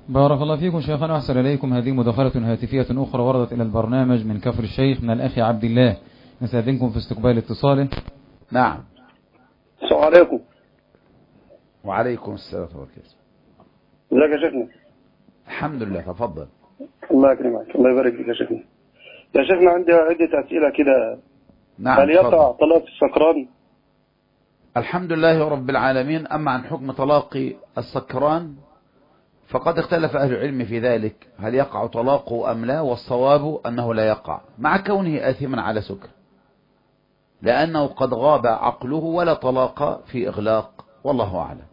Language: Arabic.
بارك الله فيكم شيخنا، أحسن إليكم. هذه مداخلة هاتفية أخرى وردت إلى البرنامج من كفر الشيخ من الأخ عبد الله، نستأذنكم في استقبال اتصاله. نعم. السلام عليكم. وعليكم السلام ورحمة الله. ازيك يا شيخنا؟ الحمد لله، تفضل. الله يكرمك، الله يبارك فيك يا شيخنا. يا شيخنا عندي عدة أسئلة كده. نعم. هل يقع طلاق السكران؟ الحمد لله رب العالمين. أما عن حكم طلاق السكران فقد اختلف أهل العلم في ذلك، هل يقع طلاقه أم لا، والصواب أنه لا يقع مع كونه آثما على سكر، لأنه قد غاب عقله ولا طلاق في إغلاق، والله أعلم.